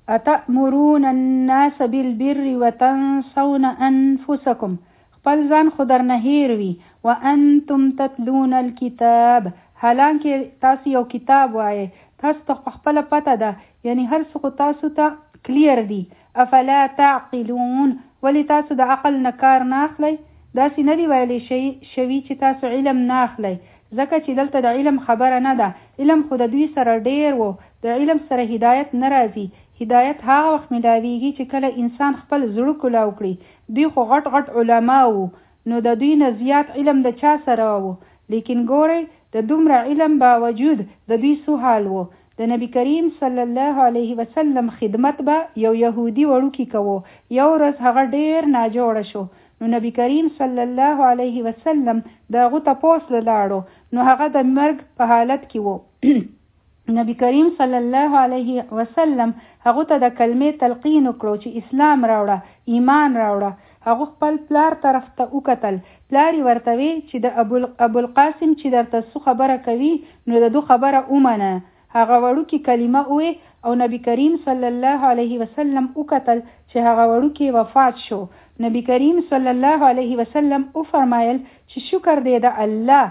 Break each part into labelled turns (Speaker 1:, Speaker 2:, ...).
Speaker 1: اتأمرون الناس بالبر وتنسون انفسکم، خپل ځان خو درنه هیر وي، وانتم تتلون الکتاب، حالانکه تاسو یو کتاب وایي، تاسو ته خپله پته ده، یعنی هر څه خو تاسو ته کلیر دي. افلا تعقلون، ولی تاسو د عقل نه کار نه اخلئ؟ داسې نه دی ویلی شوي چې تاسو علم نه اخلئ، ځکه چې دلته د علم خبره نه ده. علم خو د دوی سره ډیر وو، د علم سره هدایت نه راځي. هدایت هغه وخت ملاویږي چې کله انسان خپل زړه کولاو کړي. دوی خو غټ غټ علما وو، نو د دوی نه زیات علم د چا سره وو؟ لیکن ګورئ د دومره علم باوجود د دوی څه حال وو؟ د نبی کریم صلی الله علیه وسلم خدمت به یو یهودي وړوکی کوو. یو ورځ هغه ډیر ناجوړه شو، نو نبی کریم صلی الله علیه وسلم د هغه تپوس لاړو، نو هغه د مرګ په حالت کې وو. نبی کریم صلی الله علیه وسلم هغه ته د کلمې تلقین وکړو چې اسلام راوړه، ایمان راوړه. هغه خپل پلار طرف ته وکتل، پلار یې ورته وی چې د ابو القاسم چې درته څه خبره کوي نو د دو خبره ومنه. هغه وړوکی کلمه وی او نبی کریم صلی الله علیه وسلم وکتل چې هغه وړوکی وفات شو. نبی کریم صلی الله علیه وسلم فرمایل چې شکر دی د الله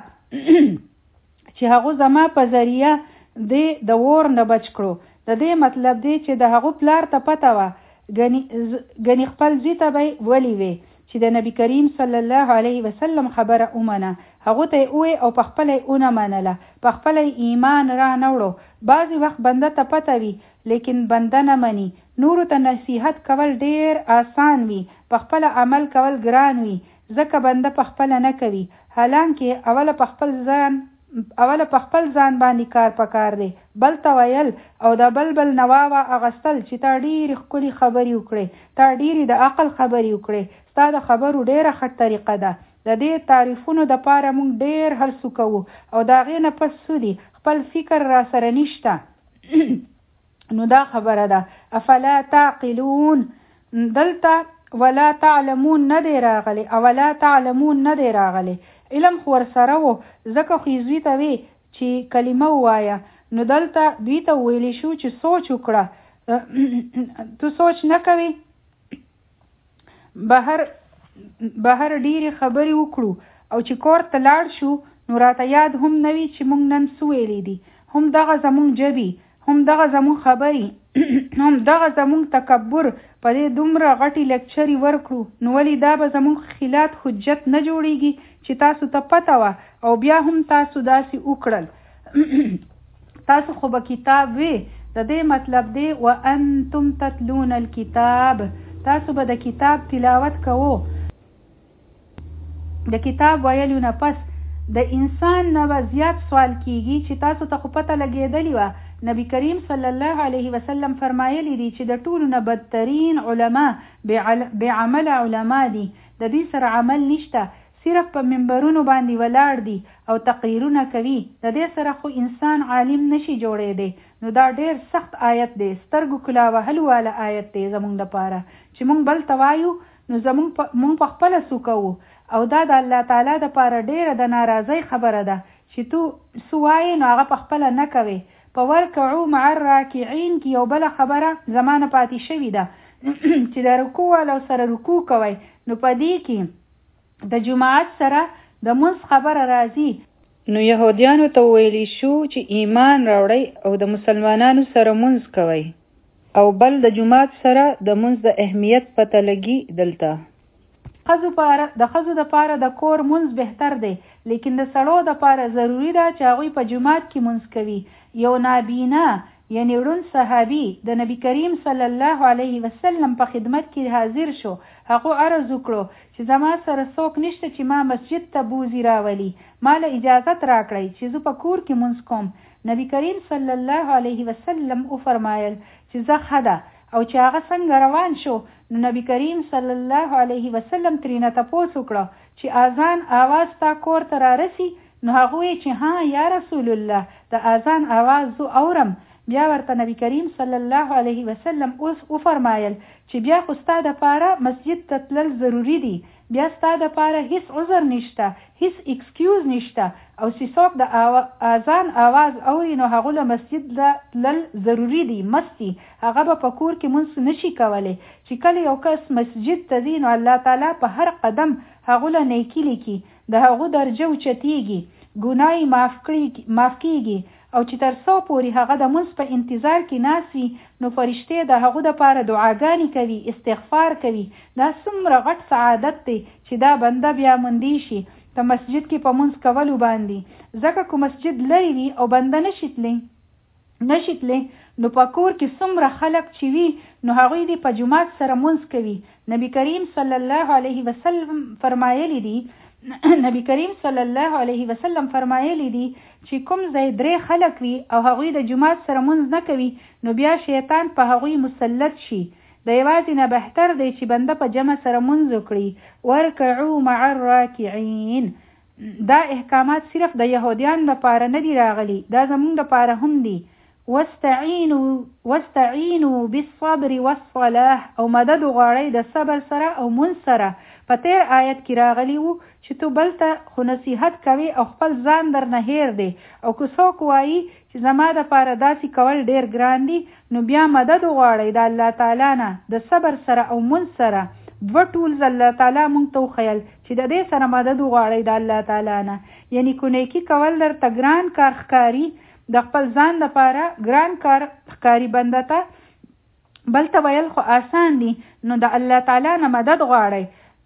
Speaker 1: چې هغه زما په ذریعہ د ور نه بچ کړو. د دې مطلب دی چې د هغه پلار ته پته وه، ګنې خپل زوی ته به ولی وی چې د نبی کریم صلی الله علیه وسلم خبره ومنه. هغه ته وی او په خپل اونه منله، په خپل ایمان را نوړو. بعضی وخت بنده ته پته وي لیکن بنده نه مني. نورو ته نصیحت کول ډیر آسان وي، په خپل عمل کول ګران وي، ځکه بنده په خپل نه کوي. حالانکه اوله په خپل ځان باندې کار پکار دی، بل ته ویل او د بل نواوه اغستل چې تا ډېرې ښکلې خبرې وکړې، تا ډېرې د عقل خبرې وکړې، ستا د خبرو ډېره ښه طریقه ده. د دې تعریفونو د پاره موږ ډېر هر څه کوو او د هغې نه پس څه دي؟ خپل فکر را سره نشته. نو دا خبره ده. افلا تعقلون، دلته ولا تعلمون نه دی راغلی، اولا تعلمون نه دی راغلی. علم خو ورسره وو، ځکه خو یې زوی ته وی چې کلمه ووایه. نو دلته دوی ته ویلی شو چې سوچ وکړه. تو سوچ نه کوي؟ بهر ډیرې خبرې وکړو او چې کور ته لاړ شو نو راته یاد هم نه وي چې موږ نن څه ویلی دي. هم دغه زموږ جبې، هم دغه زموږ خبرې، هم دغه زموږ تکبر په دې دومره غټې لیکچرې ورکړو. نو ولې دا به زموږ خلاف حجت نه جوړیږي چې تاسو ته پته وه او بیا هم تاسو داسې وکړل؟ تاسو خو به کتاب وی. د دې مطلب دی وانتم تتلون الکتاب، تاسو به د کتاب تلاوت کوو. د کتاب ویلو نه پس د انسان نه به زیات سوال کیږي چې تاسو ته خو پته لګېدلی وه. نبی کریم صلی الله علیه وسلم فرمایلی دی چې د ټولو نه بدترین علما بې عمل علما دي. د دې سره عمل نشته، صرف په منبرونو باندې ولاړ دي او تقریرونه کوي. د دې سره خو انسان عالم نشي جوړېدی. نو دا ډیر سخت آیت دی، سترګو کلا وهلو والا آیت دی زمونږ دپاره چې مونږ بل ته وایو نو مونږ په خپله څه کوو. او دا د الله تعالی دپاره ډیره د ناراضۍ خبره ده چې تو څه وایې نو هغه په خپله نه کوې. په ورکعو مع الراکعین کې یو بله خبره زمانه پاتې شوې ده چې د رکوع والو سره رکوع کوئ. نو په دې کې د جماعت سره د منځ خبره راځي. نو یهودیانو ته ویلی شو چې ایمان راوړئ او د مسلمانانو سره منځ کوئ، او بل د جماعت سره د منځ د اهمیت پته لګي. دلته د ښځو دپاره د کور منځ بهتر دی، لیکن د سړو دپاره ضروري ده چې هغوی په جماعت کې منځ کوي. یو نابینا یعنی ړوند صحابي د نبی کریم صلی الله علیه وسلم په خدمت کې حاضر شو. هغه عرض وکړو چې زما سره څوک نشته چې ما مسجد ته بوزي راولي، ما له اجازت راکړئ چې زه په کور کې منځ کوم. نبی کریم صلی الله علیه وسلم وفرمایل چې زه ښه ده. او چې هغه څنګه روان شو نو نبی کریم صلی الله علیه وسلم ترېنه تپوس وکړه چې اذان آواز تا کور ته رارسي؟ نو هغه وی چې ها یا رسول الله، د اذان آواز زه اورم. بیا ورته نبی کریم صلی الله علیه وسلم اوس وفرمایل چې بیا خو ستا دپاره مسجد ته تلل ضروري دي، بیا ستا دپاره هیڅ عذر نشته، هیڅ ایکسکیوز نشته، او چې څوک د اذان आवाज اوري نو هغه له مسجد ته تلل ضروري دي، مستی هغه به په کور کې مونږ نشي کولی. چې کله یو کس مسجد ته ځي نو الله تعالی په هر قدم هغه له نیکي لیکي، د هغه درجه اوچتیږي، ګناه معاف کیږي، او چې تر څو پورې هغه د مونږ په انتظار کې ناست وي نو فرشتې د هغه دپاره دعاګانې کوي، استغفار کوي. دا څومره غټ سعادت دی چې دا بنده بیا موندی شي په مسجد کې په مونږ کولو باندې. ځکه که مسجد لري وي او بنده نشي تللی نو په کور کې څومره خلک چې وي نو هغوی دې په جماعت سره مونځ کوي. نبی کریم صلی الله علیه وسلم فرمایلی دی چې کوم ځای 3 خلک وي او هغوی د جماعت سره مونځ نه کوي نو بیا شیطان په هغوی مسلط شي. د یوازې نه بهتر دی چې بنده په جمع سره مونځ وکړي. ورکعوا مع الراکعین. دا احکامات صرف د یهودیان لپاره نه دي راغلي، دا زمونږ لپاره هم دي. واستعینوا بالصبر والصلاح. او مدد غواړئ د صبر سره او مونځ سره. په تیر آیت کې راغلی وو چې تو بل ته خو نصیحت کوي او خپل ځان در نه هیر دی، او که څوک وایي چې زما دپاره داسې کول ډیر ګران دي نو بیا مدد غواړئ د الله تعالی نه د صبر سره او مونځ سره. 2 ټولز الله تعالی مونږ ته وښیل چې د دې سره مدد غواړئ د الله تعالی نه. یعنی کو نیکي کول درته ګران کار ښکاري، د خپل ځان دپاره ګران کار ښکاري بنده ته، بل ته ویل خو آسان دي، نو د الله تعالی نه مدد غواړئ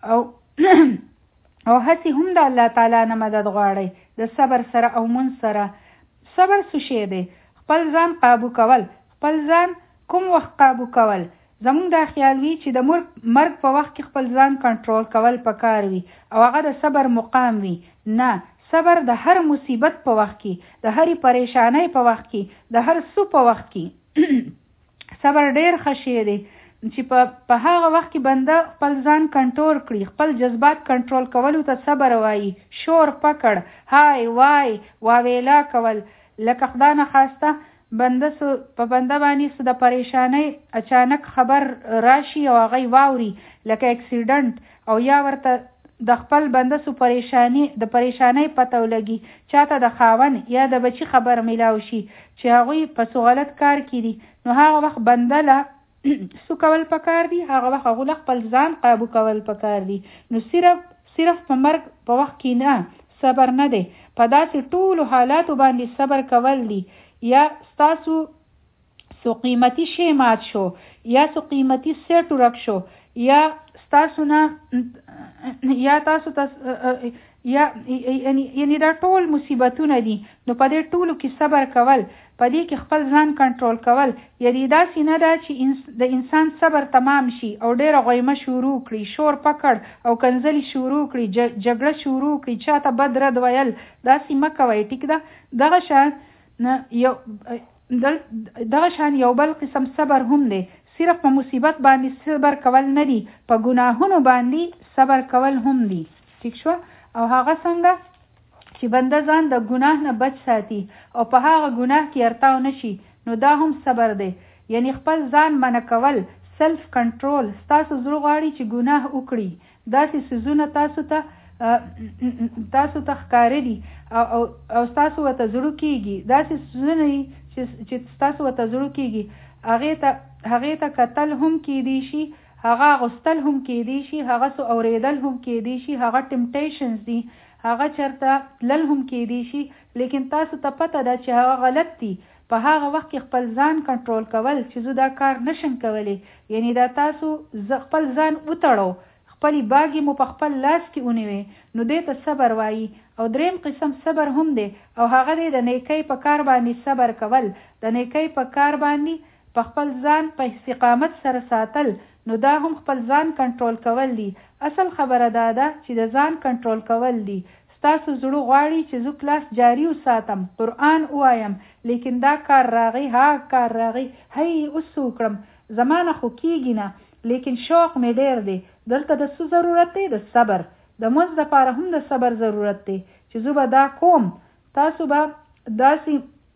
Speaker 1: او هسې هم د الله تعالی نه مدد غواړئ د صبر سره او مونځ سره. صبر څه شی دی؟ خپل ځان قابو کول. خپل ځان کوم وخت قابو کول؟ زمونږ دا خیال وي چې د مرګ په وخت کې خپل ځان کنټرول کول پکار وي او هغه د صبر مقام وي. نه، صبر د هر مصیبت په وخت کې، د هرې پریشانۍ په وخت کې، د هر څه په وخت کې صبر ډیر ښه شی دی چې په هغه وخت کې بنده خپل ځان کنټرول کړي. خپل جذبات کنټرول کولو ته صبر وایي. شور پکړ، هاي وای واویلا کول، لکه خدای نه خواسته په بنده باندې د پریشانۍ اچانک خبر راشي او هغه واوري لکه اکسیډنټ، او یا ورته د خپل بنده سو پریشانۍ پته ولګي، چاته د خاون یا د بچی خبر میلاو شي چې هغوی په څه غلط کار کړي، نو هغه وخت بنده له سو کول پکار دي، هغه وخت هغه خپل ځان قابو کول پکار دي. نو صرف په مرګ په وخت کې نه صبر نه دی، په داسې ټولو حالاتو باندې صبر کول دي. یا ستاسو سو قیمتي شی مات شو، یا سو قیمتي سیټ ورک شو، یا ستاسو نه یا تاسو یعنی دا ټول مصیبتونه دي. نو په دې ټولو کې صبر کول، په دې کې خپل ځان کنټرول کول، یعنی داسې نه ده چې د انسان صبر تمام شي او ډېره غیمه شروع کړي، شور پکړ او کنځلې شروع کړي، جګړه شروع کړي، چاته بد رد ویل، داسې مه کوئ. ټیک ده؟ دغه شان یو بل قسم صبر هم دی. صرف په مصیبت باندې صبر کول نه دی، په ګناهونو باندې صبر کول هم دی. ٹھیک شو؟ او هغه څنګه چې بنده ځان د ګناه نه بچ ساتي او په هغه ګناه کې ارتاو نشي، نو دا هم صبر دی. یعنی خپل ځان منع کول، سلف کنټرول. تاسو زړه غواړي چې ګناه وکړي، داسې څیزونه تاسو ته ښکاري دي او تاسو ورته زړه کېږي، داسې څیزونه چې تاسو ورته زړه کېږي، هغې ته کتل هم کېدی شي، هغه غوستل هم کېدی شي، هغه سو اوریدل هم کېدی شي، هغه ټمپټیشنز دي، هغه چرته تلل هم کېدی شي، لیکن تاسو ته پته ده چې هغه غلط دي. په هغه وخت کې خپل ځان کنټرول کول چې زه دا کار نشم کولی، یعنی دا تاسو خپل ځان وتړو، خپلې باګې مو په خپل لاس کې ونیوي، نو دې ته صبر وایي. او دریم قسم صبر هم دی، او هغه دی د نیکۍ په کار باندې صبر کول. د نیکۍ په کار باندې په خپل ځان په استقامت سره ساتل، نو دا هم خپل ځان کنټرول کول دي. اصل خبره دا ده چې د ځان کنټرول کول دي. ستاسو زړه غواړي چې زه کلاس جاری وساتم، قرآن وایم، لیکن دا کار راغی، ها کار راغی، هی اوس وکړم، زمانه خو کېږي نه، لیکن شوق مې ډېر دی. دلته د څه ضرورت دی؟ د صبر. د مونځ دپاره هم د صبر ضرورت دی چې زه به دا کوم. تاسو به داسې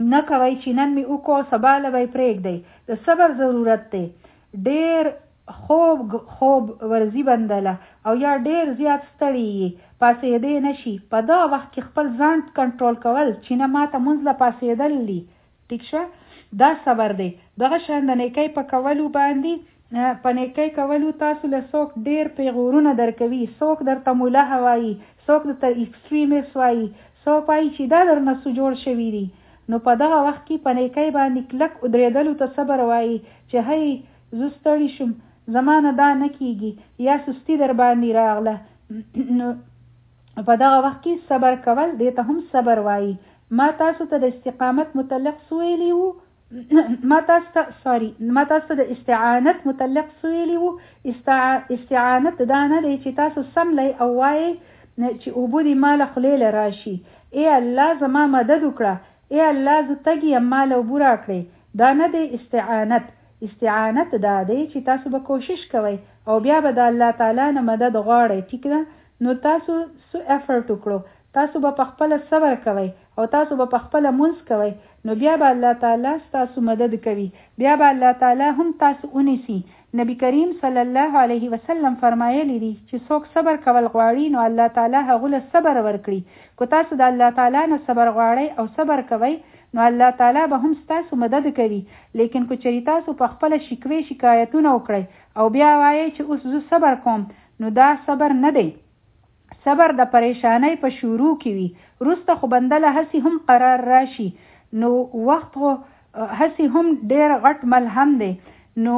Speaker 1: نه کوي چې نن می وکړو سبا له به پرېږدئ. د صبر ضرورت دی. ډېر خوب ورزي بندله او یا ډېر زیات ستړي پاسېدې نشي. په دغه وخت کې خپل ځان کنټرول کول چې نه ماته مونځ له پاسېدل دي. ټیک شه، دا صبر دی. دغه شان د نیکۍ په کولو باندې په نیکۍ کولو تاسو له څوک ډېر پیغورونه درکوي. څوک درته ملح وایي، څوک درته ایکسټریمیست وایي، څوک وایي چې دا درنه څه جوړ شوي دي. نو په دغه وخت کې په نیکۍ باندې کلک ودرېدلو ته صبر وایي چې هی زه ستړي شم، زمانه دا نه کیږي، یا سستی در باندې راغله. نو په دغه وخت کې صبر کول دې ته هم صبر وایي. ما تاسو ته د استقامت متعلق سویلی وو ما تاسو ته د استعانت متعلق سویلی وو. استعانت دا نه دی چې تاسو سم لای او وایي چې اوبو دې مال خلیل راشي، ای الله زما مدد وکړه، ای الله زه تږی یم مال اوبو راکړئ. دا نه دی استعانت. استعانت دا دی چې تاسو به کوشش کوئ او بیا به د الله تعالی نه مدد غواړئ. ټیک ده؟ نو تاسو سو افرټ وکړو، تاسو به په خپل صبر کوئ او تاسو به په خپل مونږ کوئ، نو بیا به الله تعالی تاسو مدد کوي، بیا به الله تعالی هم تاسو ونیسي. نبی کریم صلی الله علیه وسلم فرمایلی دي چې څوک صبر کول غواړي نو الله تعالی هغه له صبر ورکړي. کو تاسو د الله تعالی نه صبر غواړئ او صبر کوئ نو الله تعالی به هم تاسو مدد کوي. لیکن کو چری تاسو په خپل شکوې شکایتونه وکړئ او بیا وایي چې اوس زه صبر کوم، نو دا صبر نه دی. صبر د پریشانۍ په شروع کې وي، وروسته خو بندله هسې هم قرار راشي. نو وخت خو هسې هم ډېر غټ ملهم دی، نو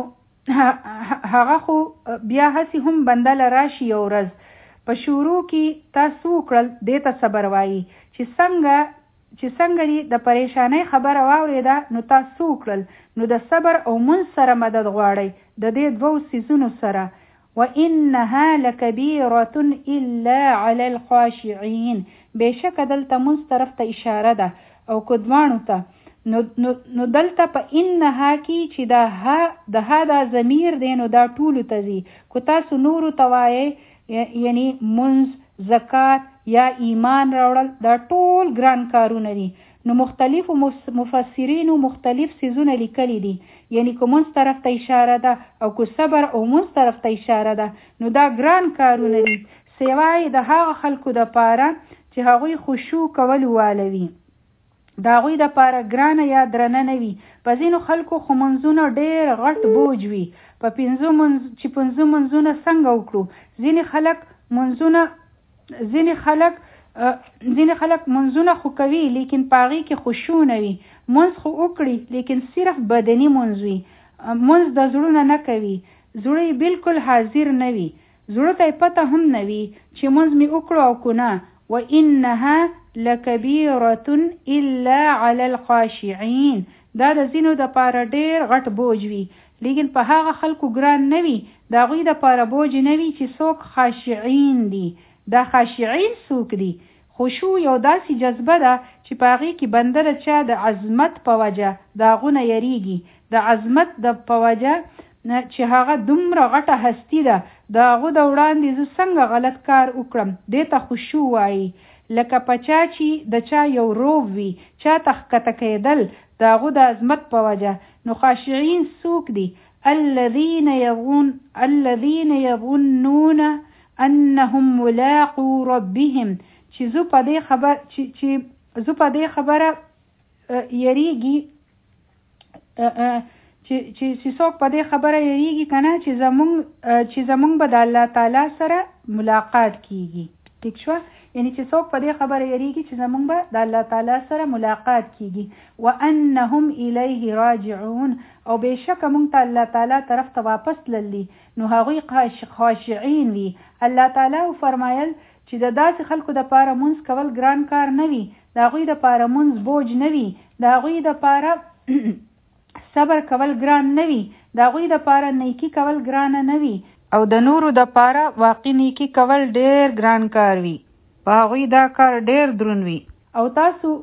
Speaker 1: هغه خو بیا هسې هم بندله راشي. یو ورځ په شروع کې تاسو وکړل دې ته صبر وایي. چې څنګه د پریشانۍ خبره واورېده نو تاسو وکړل، نو د صبر او منځ سره مدد غواړئ د دې دوو څیزونو سره. وَإِنَّهَا لَكَبِيرَةٌ إِلَّا عَلَى الْخَاشِعِينَ. بېشکه دلته منځ طرف ته اشاره ده او کدوانو ته. نو دلته په انها کې چې د ها دا ضمیر دی نو دا ټولو ته ځي. کو تاسو نورو ته وایئ یعنی منځ، زکات یا ایمان راوړل دا ټول ګران کارونه دي. نو مختلفو مفسرینو مختلف څیزونه لیکلي دي، یعنی که منځ طرف ته اشاره ده او که صبر او منځ طرف ته اشاره ده نو دا ګران کارونه دي، سوای د هغه خلکو د پاره چې هغوی خشوع کول والوي. دا هغوی د پاره ګرانه یا درنه نه وي. په ځینو خلکو خو منځونه ډېر غټ بوج وي. په پنځه منځونه څنګه وکړو؟ ځینې خلک منځونه خو کوي لیکن پاغي کې خشوع نه وي. منځ خو وکړي لیکن صرف بدني منځ وي، منځ د زړونه نه کوي، زړه بالکل حاضر نه وي، زړه ته پته هم نه وي چې منځ می وکړو او کو نه. وَإِنَّهَا لَكَبِيرَةٌ إِلَّا عَلَى الْخَاشِعِينَ. دا د ځینو د پاره ډېر غټ بوج وي لیکن په هغه خلکو ګران نه وي، د هغوی د پاره بوج نه وي چې څوک خاشعین دي. دا خاشعین څوک دي؟ خشوع یو داسې جذبه ده چې په هغې کې بنده د چا د عظمت په وجه د هغونه یریږي، د عظمت په وجه چې هغه دومره غټه هستی ده، د هغو د وړاندې زه څنګه غلط کار وکړم، دې ته خشوع وایي. لکه په چا چې د چا یو روب وي، چا ته ښکته کېدل د هغو د عظمت په وجه. نو خاشعین څوک دي؟ الذین یظنون انهم ملاقو ربهم. چې زه په دې خبره یریږي چې څوک په دې خبره یریږي کنه چې زمونږ به د الله تعالی سره ملاقات کیږي. ٹھیک شو؟ یعنی چې څوک په دې خبره یریږي چې زمونږ به د الله تعالی سره ملاقات کیږي. وانهم الیه راجعون. او بېشکه مونږ ته الله تعالی طرف ته واپس تللی، نو هغوی خاشعین وي. الله تعالی فرمایل چې د داسې خلکو د پاره منځ کول ګران کار نه وي، د هغوی د پاره منځ بوج نه وي، د هغوی د پاره صبر کول ګران نه وي، د هغوی د پاره نیکی کول ګران نه وي، او د نورو د پاره واقع نیکی کول ډېر ګران کار وي، په هغوی دا کار ډېر دروند وي. او تاسو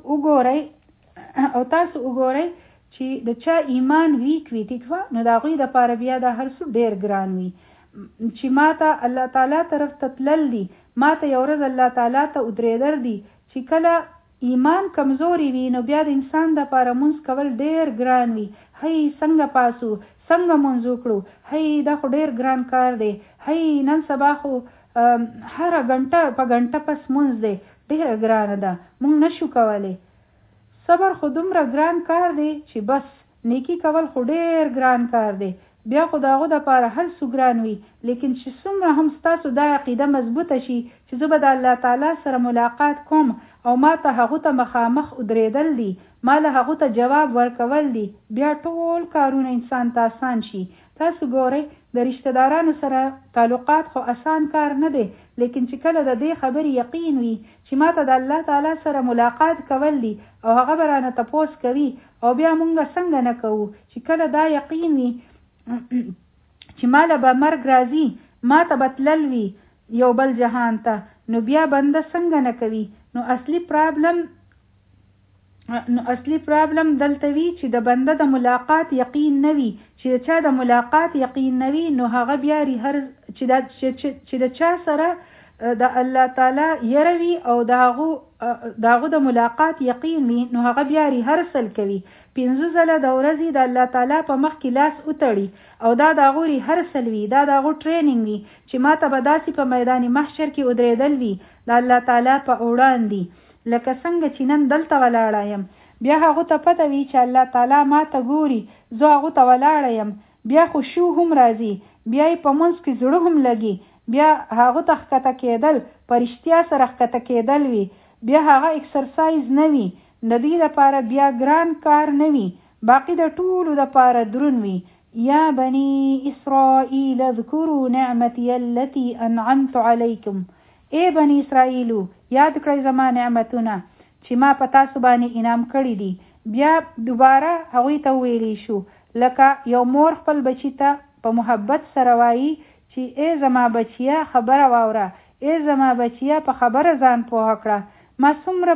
Speaker 1: وګورئ چې د چا ایمان ویک وي، ټیک وه، نو د هغوی د پاره بیا دا هر څه ډېر ګران وي. چې ما ته الله تعالی طرف ته تلل دي، ما ته یو ورځ الله تعالی ته ودرېدل دي، چې کله ایمان کمزوري وي نو بیا د انسان د پاره مونږ کول ډیر ګران وي. هی څنګه پاسو، څنګه مونږ وکړو، هی دا خو ډیر ګران کار دی، هی نن سبا خو هر غنټه په غنټه پس مونږ دی، ډیر ګران ده، مونږ نشو کولای. صبر خو دومره ګران کار دی چې بس، نیکی کول خو ډیر ګران کار دی. بیا خو داغو د پاره هر څو ګران وي، لیکن چې څومره هم ستاسو دا عقیده مضبوطه شي چې زه به د الله تعالی سره ملاقات کوم او ما ته هغه ته مخامخ ودرېدل دي، ما له هغه ته جواب ورکول دي، بیا ټول کارونه انسان ته آسان شي. تاسو ګورئ د رشتہ دارانو سره تعلقات خو آسان کار نه دی، لیکن چې کله د دې خبرې یقین وي چې ما ته د الله تعالی سره ملاقات کول دي او هغه به رانه تپوس کوي او بیا مونږ څنګه نه کوو، چې کله دا یقین وي چې ماله به مرګ راځي، ما ته به تلل وي یو بل جهان ته، نو بیا بنده څنګه نه کوي. نو اصلي پرابلم دلته وی چې د بنده د ملاقات یقین نه وي. چې چا د ملاقات یقین نه وي نو هغه بیا چې د چا سره د الله تعالی یروي او داغو د ملاقات یقین وي نو هغه بیا ریهرسل کوي، 5 ځله د ورځې د الله تعالی په مخ کې لاس وتړي او دا داغو ریهرسل وي، دا داغو ټریننګ وي چې ما ته به داسې په میدان محشر کې ودرېدل وي د الله تعالی په وړاندې، لکه څنګه چې نن دلته ولاړه یم. بیا هغه ته پته وي چې الله تعالی ما ته ګوري، زه هغه ته ولاړه یم، بیا خشوع هم راځي، بیا یې په منځ کې زړه هم لګي، بیا هغه ته ښکته کېدل په رښتیا سره ښکته کېدل وي، بیا هغه اکسرسایز نه وي، د دې لپاره بیا ګران کار نه وي، باقي د ټولو لپاره دروند وي. یا بني اسرائیل اذکروا نعمتي التي انعمت علیکم، ای بني اسرائیلو یاد کړئ زما نعمتونه چې ما په تاسو باندې انعام کړی دي. بیا دوباره هغوی ته ویلی شو لکه یو مور خپل بچی ته په محبت سره وایي چې ای زما بچیا خبره واوره، ای زما بچیا په خبره ځان پوه کړه، ما څومره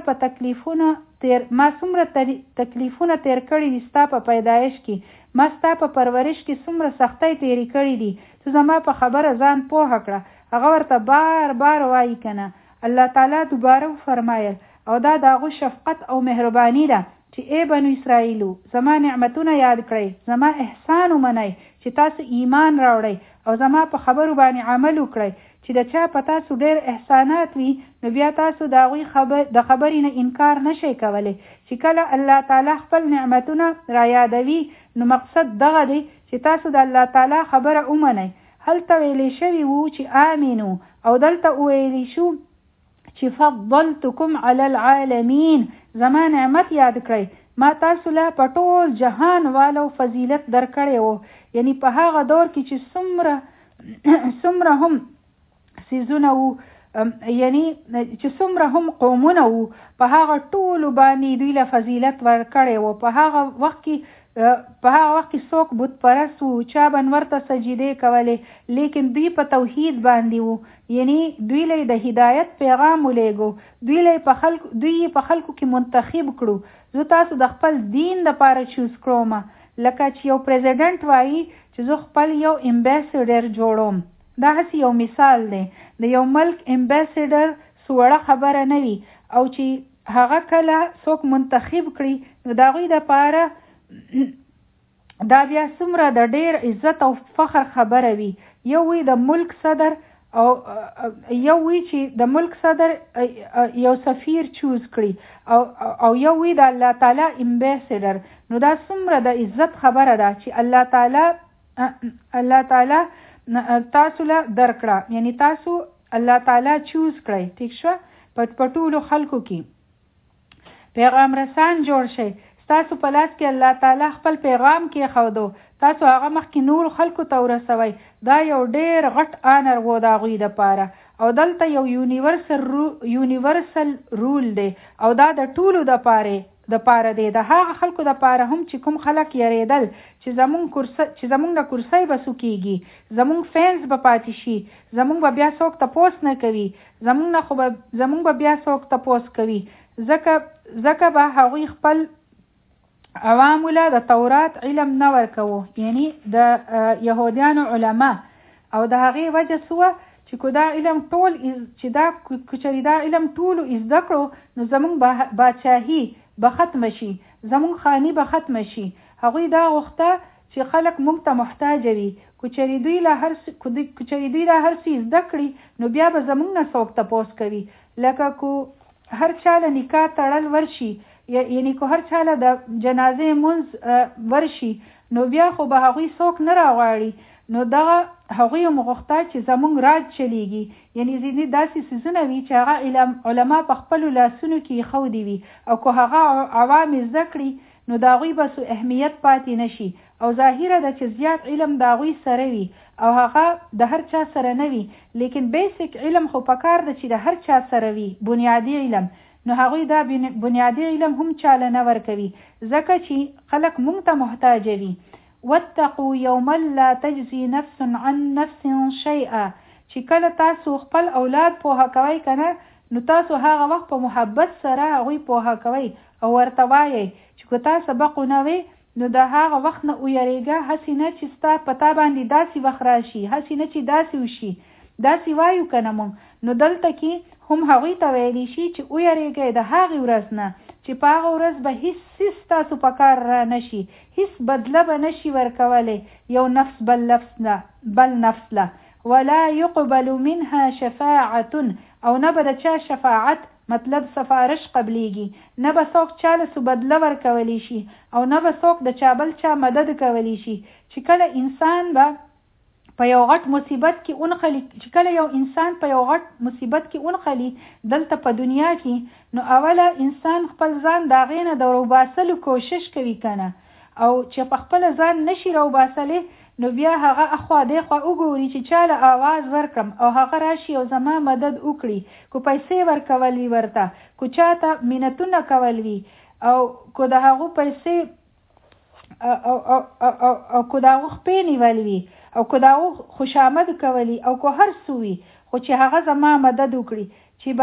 Speaker 1: تکلیفونه تیر کړي دي ستا په پیدایش کې، ما ستا په پرورش کې څومره سختۍ تیرې کړي دي، ته زما په خبره ځان پوه کړه. هغه ورته بار بار وایي کنه. الله تعالی دوباره فرمایل او دا داغو شفقت او مهربانی ده چې ای بنو اسرائیلو زما نعمتونه یاد کړئ، زما احسان ومنئ چې تاسو ایمان راوړئ او زما په خبرو باندې عمل وکړئ. چې د چا په تاسو ډېر احسانات وي نو بیا تاسو د هغوی د خبرې نه انکار نشئ کولی. چې کله الله تعالی خپل نعمتونه را یادوي نو مقصد دغه دی چې تاسو د الله تعالی خبره ومنئ. هلته ویلی شوي وو چې آمینو او دلته ویلی شو چې فضلتکم علی العالمین، زما نعمت یاد کړئ، ما تاسو له په ټول جهان والو فضیلت درکړی وو. یعنی په هغه دور کې چې څومره هم سیزونه وو، یعنی چې څومره هم قومونه وو، په هغه ټولو باندې دوی له فضیلت ورکړی وو. په هغه وخت کې څوک بت پرست وو، چا به ورته سجدې کولې، لیکن دوی په توحید باندې وو، یعنی دوی له د هدایت پیغام ولېږو، دوی په خلکو کې منتخب کړو. زه تاسو د خپل دین دپاره چوز کړم، لکه چې یو پریزیډنټ وایي چې زه خپل یو امبیسډر جوړوم. دا هسې یو مثال دی، د یو ملک امبیسډر سوړه خبره نه وي، او چې هغه کله څوک منتخب کړي نو د هغوی دپاره دا بیا څومره د ډېر عزت او فخر خبره وي. یو وی د ملک صدر او یو وی چې د ملک صدر یو سفیر چوز کړي او یو وی د الله تعالی امبیسډر، نو دا څومره د عزت خبره ده چې الله تعالی تاسو له درکړه، یعنی تاسو الله تعالی چوز کړئ. ٹھیک شو؟ په ټولو خلکو کې پیغام رسان جوړ شئ. تاسو په لاس کې الله تعالی خپل پیغام کې خودو، تاسو هغه مخکې نور خلکو ته ورسوئ. دا یو ډېر غټ آنر و د هغوی دپاره، او دلته یو یونیورسل رول دی او دا د ټولو دپاره دی، د هغه خلکو دپاره هم چې کوم خلک یریدل چې زمونږ د کرسۍ به سوکېږي، زمونږ فینس به پاتې شي، زمونږ به بیا څوک تپوس نه کوي، زمونږ به بیا څوک تپوس کوي، ځکه به هغوی خپل عوامو له د تورات علم نه ورکوو، یعنی د یهودیانو علما. او د هغې وجه سوه چې کو دا علم ټول چې دا کچری دا علم ټول زده کړو نو زمونږ بادشاهي به ختم شي، زمونږ خانی به ختم شي. هغوی دا غوښته چې خلک مونږ ته محتاج وي. کچری دوی له هر څه زده کړي نو بیا به زمونږ نه څوک تپوس کوي. لکه کو هر چاله نکاح تړل ورشي، یعنی کو هر چاله د جنازې منځ ورشي نو بیا خو به هغوی څوک نه راغواړي. نو دغه هغوی مغوښته چې زمونږ راج چلیږي، یعنی ځینې داسې څیزونه وي چې هغه علما په خپلو لاسونو کې ایښودي وي او که هغه عوام زده کړي نو د هغوی به څه اهمیت پاتې نشي. او ظاهره ده چې زیات علم د هغوی سره وي او هغه د هر چا سره نه وي، لیکن بیسیک علم خو پکار ده چې د هر چا سره وي، بنیادی علم. نو هغوی دا بنیادی علم هم چاله نه ورکوي ځکه چې خلک مونږ ته محتاج وي. واتقوا یوما لا تجزي نفس عن نفس شیئا، چې کله تاسو خپل اولاد پوهه کوئ کنه نو تاسو هغه وخت په محبت سره هغوی پوهه کوئ او ورته وایئ چې که تا سبق ونه وی نو د هغه وخت نه ویریږه، هسې نه چې ستا په تا باندې داسې وخت راشي، هسې نه چې داسې وشي. داسې وایو که نه مونږ. نو دلته کې هم هغوی ته ویلی شي چې ویریږئ د هغې ورځ نه چې په هغه ورځ به هیڅ ستاسو په کار را نشي، هیڅ بدله به نشي ورکولی یو نفس بل نفس له. ولا يقبل منها شفاعة، او نه به د چا شفاعت مطلب سفارش قبلیږي، نه به څوک چاله سو بدله ورکولی شي او نه به څوک د چا بل چا مدد کولی شي. چې کله انسان به په یو غټ مصیبت کې اونخلي، چې کله یو انسان په یو غټ مصیبت کې اونخلي دلته په دنیا کې، نو اوله انسان خپل ځان د هغې نه د روباسلو کوشش کوي کنه، او چې په خپل ځان نشي روباسلی نو بیا هغه اخوا دېخوا وګوري چې چاله آواز ورکړم او هغه راشي او زما مدد وکړي، کو پیسې ورکول وي ورته، کو چاته منتونه کول وي او کو د هغو پیسې او کو د هغو خپې نیول وي او کو د هغو خوشامد کولی او کو هر څه وي، خو چې هغه زما مدد وکړي. چې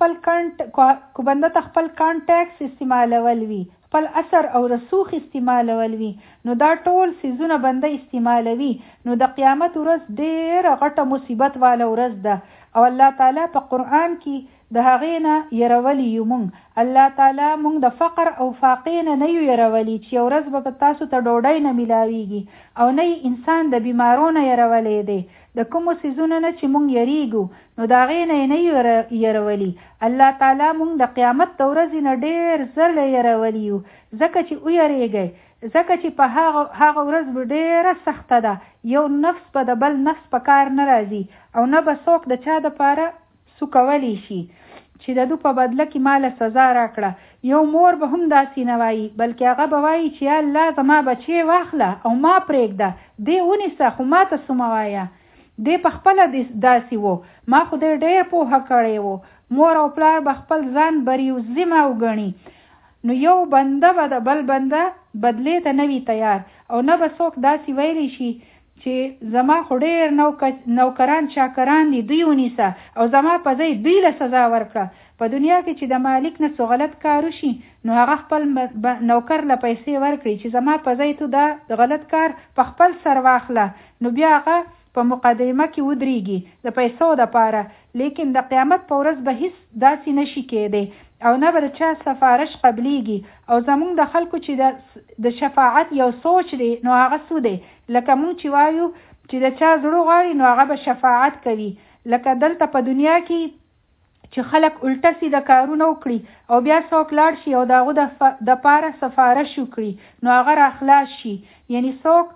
Speaker 1: بنده ته خپل کانټیکس استعمالول وي، خپل اثر او رسوخ استعمالول وي، نو دا ټول څیزونه بنده استعمالوي. نو د قیامت ورځ ډېره غټه مصیبت والا ورځ ده او الله تعالی په قرآن کې د هغې نه یرولی یو مونږ. الله تعالی مونږ د فقر او فاقې نه یو یرولی چې یو ورځ به تاسو ته ډوډۍ نه میلاویږي، او نه انسان د بیمارو نه یرولی دی. د کومو څیزونو نه چې مونږ یریږو نو د هغې نه یرولی. الله تعالی مونږ د قیامت د ورځې نه ډېر زر یرولی یو ځکه چې ویریږئ، ځکه چې په هغه ورځ به ډېره سخته ده. یو نفس به د بل نفس په کار نه راځي او نه به څوک د چا دپاره څه کولی شي چې د دو په بدله کې ماله سزا راکړه. یو مور به هم داسې نه وایي، بلکې هغه به وایي چې یا الله زما بچی واخله او ما پرېږده، دې ونیسه خو ما ته څه مه وایه. دې په خپله داسې وو، ما خو دې ډېر پوهه کړی وو. مور او پلار به خپل ځان بریوزمه وګڼي، نو یو بنده به د بل بنده بدلې ته نه وي تیار، او نه به څوک داسې ویلی شي چې زما خو ډېر نوکران چاکران دي دوی ونیسه او زما په ځای دوی له سزا ورکړه. په دنیا کې چې د مالک نه څه غلط کار وشي نو هغه خپل نوکر له پیسې ورکړي چې زما په ځای ته دا غلط کار په خپل سر واخله، نو بیا هغه په مقدمه کې ودرېږي د پیسو دپاره. لیکن د قیامت په ورځ به هیڅ داسې نشي کېدی او نه به د چا سفارش قبلیږي. او زمونږ د خلکو چې د شفاعت یو سوچ دی نو هغه څه دی، لکه مونږ چې وایو چې د چا زړه غواړي نو هغه به شفاعت کوي. لکه دلته په دنیا کې چې خلک الټه سیده کارونه وکړي او بیا څوک لاړ شي او د هغو دپاره سفارش وکړي نو هغه راخلاص شي. یعنی څوک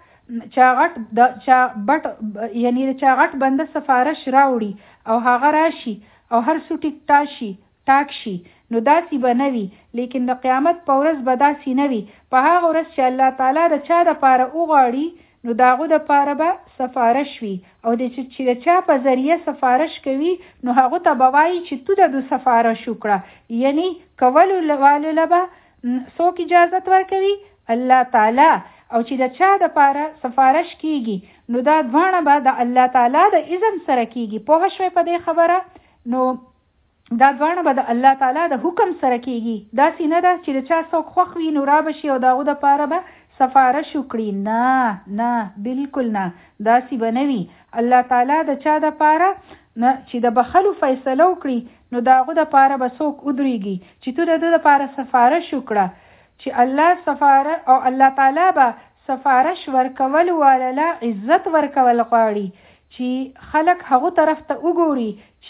Speaker 1: یعنی د چا غټ بنده سفارش راوړي او هغه راشي او هر څه ټاک شي نو داسې به نه وي. لیکن د قیامت په ورځ به داسې نه وي. په هغه ورځ چې الله تعالی د چا دپاره وغواړي نو د هغو دپاره به سفارش وي، او چې د چا په ذریعه سفارش کوي نو هغو ته به وایي چې تو د دو سفارش وکړه. یعنی کولو والو له به څوک اجازت ورکوي؟ الله تعالی. او چې د چا دپاره سفارش کیږي نو دا دواړه به د الله تعالی د اذن سره کیږي. پوه شوئ په دې خبره؟ نو دا دواړه به د الله تعالی د حکم سره کیږي. داسې نه ده چې د چا څوک خوښ وي نو را به شي او د هغو دپاره به سفارش وکړي. نه بالکل نه، داسې به نه وي. الله تعالی د چا دپاره نه چې د بخلو فیصله وکړي نو د هغه دپاره به څوک ودرېږي چې تو د ده دپاره سفارش وکړه چې الله تعالی به سفارش ورکول والا عزت ورکول غواړي چې خلک هغه طرف ته وګوري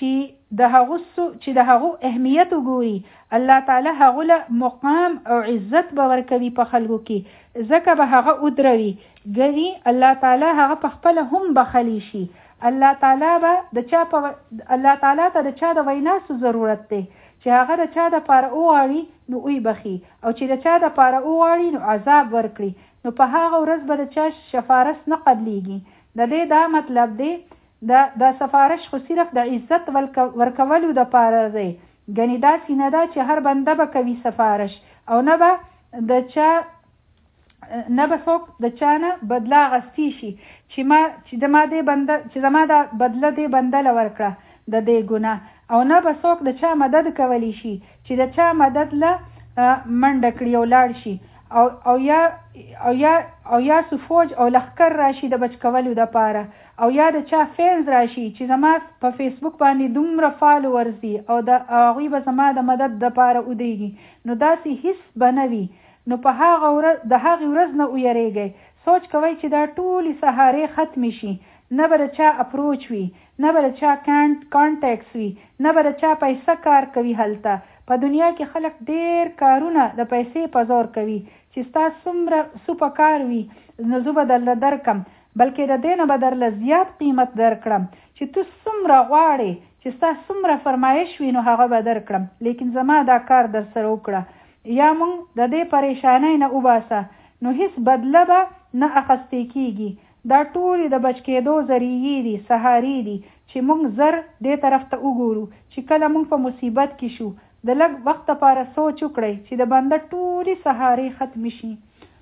Speaker 1: چې د هغه اهمیت وګوري. الله تعالی هغه له مقام او عزت به ورکوي په خلکو کې ځکه به هغه ودروي. ګني الله تعالی هغه په خپل هم بخلی شي. الله تعالی ته د چا د وینا څه ضرورت دی چې هغه د چا د پاره وغواړي نو وی بخي او چې د چا د پاره وغواړي نو عذاب ورکړي نو په هغه ورځ به د چا سفارش نه قبليږي. د دې دا مطلب دی د سفارش خو صرف د عزت ورکولو د پاره دی. ګنې داسې نه ده چې هر بنده به کوي سفارش او نه به څوک د چا نه بدله اخیستی شي چې زما د بدله دې بنده له ورکړه د دې ګناه او نه به څوک د چا مدد کولی شي چې د چا مدد له منډه کړي او لاړ شي او یا فوج او لښکر راشي د بچ کولو د پاره او یا د چا فینز راشي چې زما په فیسبوک باندې دومره فالوورز دي او هغوی به زما د مدد د پاره ودرېږي نو داسې هیڅ به نه وي. نو په د هغې ورځ نه ویریږئ. سوچ کوئ چې دا ټولې سهارې ختمې شي نه به د چا اپروچ وي نه به د چا کانټیکس وي نه به د چا پیسه کار کوي. هلته په دنیا کې خلک ډېر کارونه د پیسې په زور کوي چې ستا څومره سوپه کار وي نو زه به درله درکم بلکې د دې نه به درله زیات قیمت درکړم چې تو څومره غواړې چې ستا څومره فرمایش وي نو هغه به درکړم لیکن زما دا کار در سره وکړه یا مونږ د دې پریشانۍ نه وباسه نو هیڅ بدله به نه اخیستې کېږي. دا ټولې د بچ کېدو ذریعې دي سهارې دي چې مونږ زر دې طرف ته وګورو چې کله مونږ په مصیبت کې شو د لږ وخت لپاره سوچ وکړئ چې د بنده ټولې سهارې ختم شي.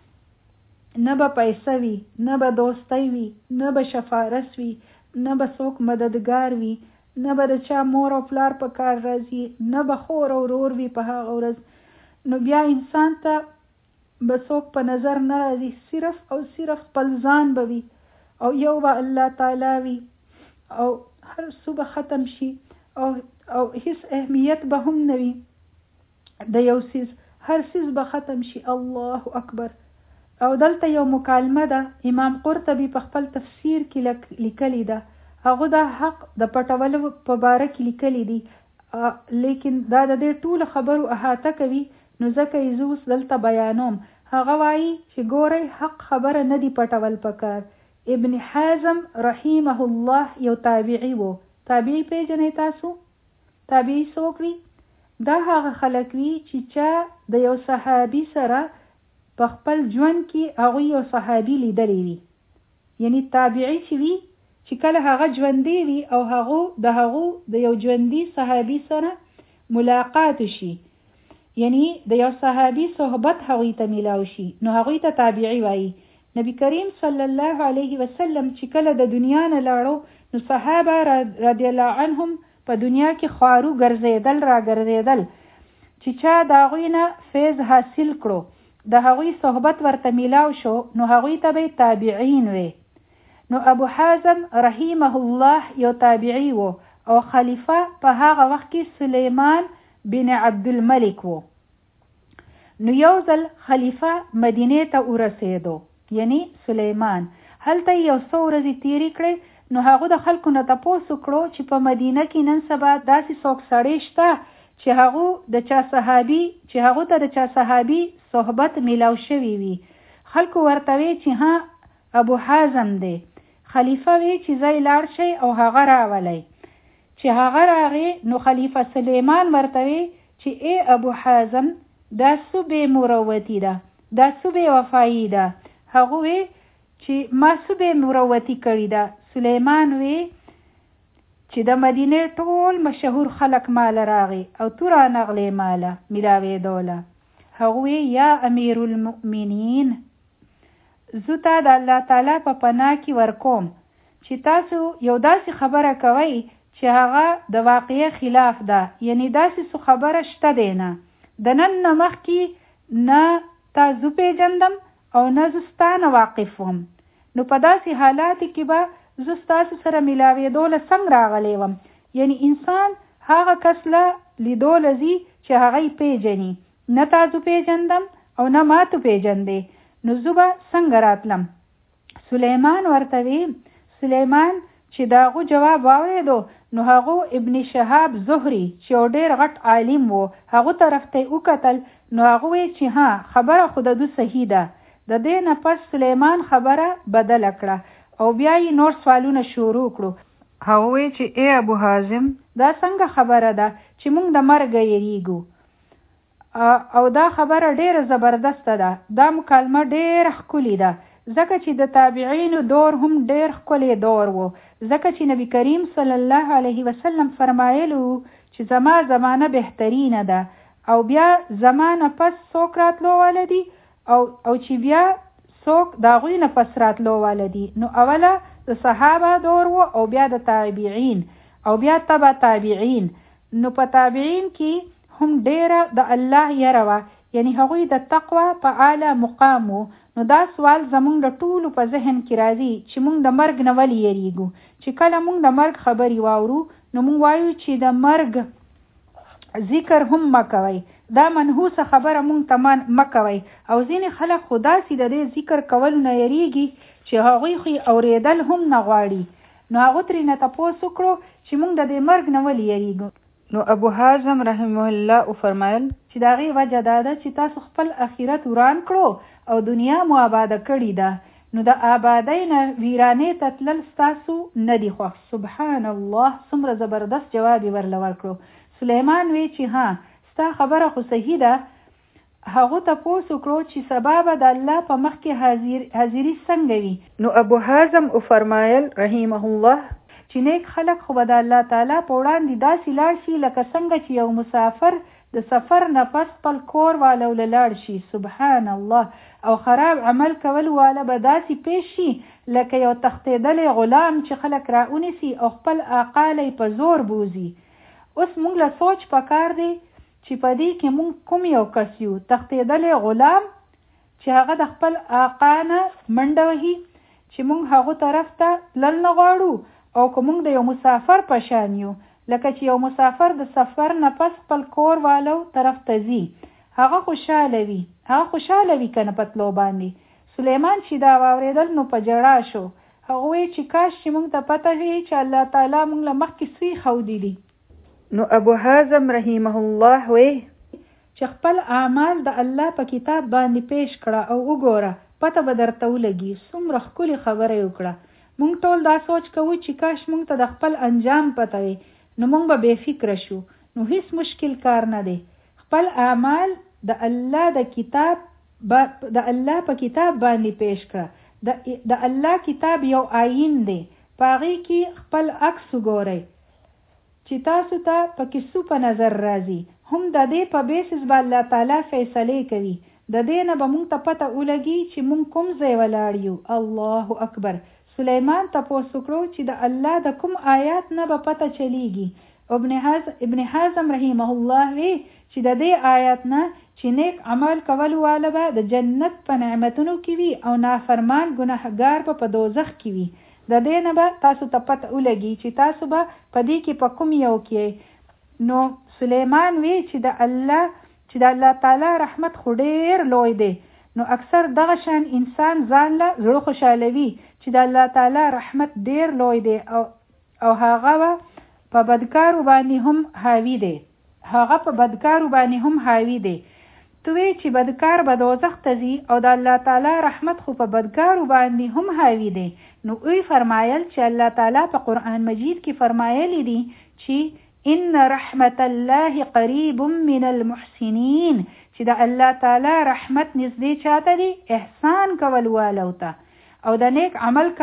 Speaker 1: نه به پیسه وي نه به دوستی وي نه به شفارس وي نه به څوک مددگار وي نه به د چا مور او پلار په کار راځي نه به خور او ورور وي په هغه ورځ نو بیا انسان ته به څوک په نظر نه راځي صرف او صرف خپل ځان به وي او یو به الله تعالی وي او هر څه به ختم شي او هیڅ اهمیت به هم نه وي د یو څیز هر څیز به ختم شي. الله اکبر. او دلته یو مکالمه ده امام قرطبي په خپل تفسیر کې لیکلی ده. هغه د حق د پټولو په باره کې لیکلی دي لیکن دا د دې ټولو خبرو احاطه کوي نو ځکه یې زه اوس دلته بیانوم. هغه وایي چې ګورئ حق خبره نه دی پټول پکار. ابن حزم رحمه الله یو تابعی و. تابعی پیژنئ تاسو؟ تابعی څوک وي؟ دا هغه خلک وي چې چا د یو صحابي سره په خپل ژوند کې هغوی یو صحابي لیدلی وي. یعنی تابعی چې وي چې کله هغه ژوندی وي او هغه د یو ژوندي صحابي سره ملاقات شي یعنی د یو صحابي صحبت هغوی ته میلاو شي نو هغوی ته تابعی وایي. نبی کریم صلی الله علیه وسلم چې کله د دنیا نه لاړو نو صحابه رضی الله عنهم په دنیا کې خوارو ګرځېدل چې چا د هغوی نه فیض حاصل کړو د هغوی صحبت ورته میلاو شو نو هغوی ته به تابعین وي. نو ابو حازم رحمه الله یو تابعی و او خلیفه په هغه وخت کې سلیمان بن عبدالملک و. نو یو ځل خلیفه مدینه ته ورسېدو یعنی سلیمان هلته یو څو ورځې تیرې کړې نو هغه د خلکو نه تپوس وکړو چې په مدینه کې نن سبا داسې څوک سړی شته چې هغه ته د چا صحابي صحبت میلاو شوی وي. خلکو ورته وی چې ها ابو حازم دی. خلیفه وی چې ځای لاړ شي او هغه راولئ. چې هغه راغی نو خلیفه سلیمان ورته وی چې ای ابو حازم دا څه بې مروتي ده دا څه بې وفایي ده. هغه وی چې ما څه بې مروتي کړې ده. سلیمان وی چې د مدینه ټول مشهور خلک مال راغی او تو را نغلې ماله میلاوېدوله. هغه وی یا امیر المؤمنین زه تا د الله تعالی په پناه کې ورکوم چې تاسو یو داسې خبره کوئ چې هغه د واقعي خلاف ده یعنی داسې خبره شته دی نه د نن نه مخکې نه تا زه پیژندم او نه زه ستا نه واقف وم نو په داسې حالاتو کې به زه ستاسو سره میلاوېدوله څنګه راغلی وم یعنی انسان هغه کس له لیدو لذي چې هغه پیژني، نه تاسو پیژندم او نه ماتو پیژندې، نو زوبه څنګه راتلم. سلیمان ورته وی، سلیمان چې داغو جواب واورېدو نو هغه ابن شهاب زهري چې ډېر غټ عالم وو هغه طرف ته وکتل، نو هغه وی چې ها خبره خود د صحیح ده. د دې نه پس سلیمان خبره بدل کړه او بیا یې نور سوالونه شروع کړو. هغه وی چې ای ابو حازم دا څنګه خبره ده چې موږ د مرګ یریږو، او دا خبره ډیره زبردسته ده. دا مکالمه ډیره ښکلې ده ځکه چې د تابعینو دور هم ډیر ښکلی دور وو، ځکه چې نبی کریم صلی الله علیه وسلم فرمایلو چې زما زمانه بهترینه ده او بیا زمانه پس څوک راتلو والدي او چې بیا څوک د هغوی نه پس راتلو والدي. نو اوله د صحابه دور وو او بیا د تابعین او بیا تبع تابعین. نو په تابعین کې هم ډیره د الله یره وه، یعنی هغوی د تقوا په اعلی مقام وو. نو دا سوال زمونږ د ټولو په ذهن کې راځي چې مونږ د مرګ نه ولې یریږو. چې کله مونږ د مرګ خبرې واورو نو مونږ وایو چې د مرګ ذکر هم مکوئ، دا منحوسه خبره مونږ ته مکوئ. او ځینې خلک خو داسې د دې ذکر کول نه یریږي چې هغوی خو اورېدل هم نه غواړي. نو هغو ترېنه تپوس وکړو چې مونږ د دې مرګ نه ولې یریږو. نو ابو حازم رحمه الله فرمایل چې د هغې وجه دا ده چې تاسو خپل آخرت وران کړو او دنیا مو آباده کړې ده، نو د آبادۍ نه ویرانې ته تلل ستاسو نه دي خوښ. سبحان الله، څومره زبردست جواب یې ورله ورکړو. سلیمان وی چې ها ستا خبره خو صحیح ده. هغو تپوس وکړو چې سبا به د الله په مخ کې حاضري څنګه وي. نو ابو حازم فرمایل رحمه الله چې نیک خلک خو به د الله تعالی په وړاندې داسې لاړ شي لکه څنګه چې یو مسافر د سفر نه پس خپل کور والا لاړ شي. سبحان الله. او خراب عمل کول والا به داسې پیش شي لکه یو تښتېدلی غلام چې خلک راونیسي او خپل آقا لی په زور بوزي. اوس مونږ له سوچ پکار دی چې په دې کې مونږ کوم یو کس یو، تښتېدلی غلام چې هغه د خپل آقا نه منډه وهي چې مونږ هغو طرف ته تلل نه غواړو، او که مونږ د یو مسافر په شان یو لکه چې یو مسافر د سفر نه پس خپل کور والو طرف ته ځي، هغه خوشحاله وي که نه په تلو باندې. سلیمان چې دا واورېدل نو په ژړا شو. هغه وایي چې کاش چې مونږ ته پته وي چې الله تعالی مونږ له مخکې څه ښودي دي. نو ابو حازم رحمه الله وایي چې خپل اعمال د الله په کتاب باندې پیش کړه او وګوره پته به درته ولګي. څومره ښکلې خبره یې وکړه. مونږ ټول دا سوچ کوو چې کاش مونږ ته د خپل انجام پته وي نو مونږ به بې فکره شو. نو هیڅ مشکل کار نه دی. خپل اعمال د الله په کتاب باندې پیش کړه. د الله کتاب یو آیین دی، په هغې کې خپل عکس وګورئ چې تاسو ته پکې څه په نظر راځي. هم د دې په بیسس به الله تعالی فیصلې کوي. د دې نه به مونږ ته پته ولګي چې مونږ کوم ځای ولاړ یو. الله اکبر. سلیمان تپوس وکړو چې د الله د کوم آیات نه به پته چلیږي. ابن حازم رحمه الله وی چې د دې آیات نه چې نیک عمل کول والا به د جنت په نعمتونو کې وي او نافرمان ګناهګار به په دوزخ کې وي. د دې نه به تاسو ته پته ولګي چې تاسو به په دې کې په کوم یو کې. نو سلیمان وی چې د الله تعالی رحمت خو ډېر لوی دی. نو اکثر دغه شان انسان ځان له زړه خوشحالوي چې د الله تعالی رحمت ډېر لوی دی او هغه په بدکارو باندې هم حاوی دی. تو وی چې بدکار به دوزخ ته ځي او د الله تعالی رحمت خو په بدکارو باندې هم حاوی دی. نو اوی فرمایل چې الله تعالی په قرآن مجید کې فرمایلی دی چې ان رحمت الله قریب من المحسنین، چې د الله تعالی رحمت نږدې چاته دی؟ احسان کول والو ته او د نیک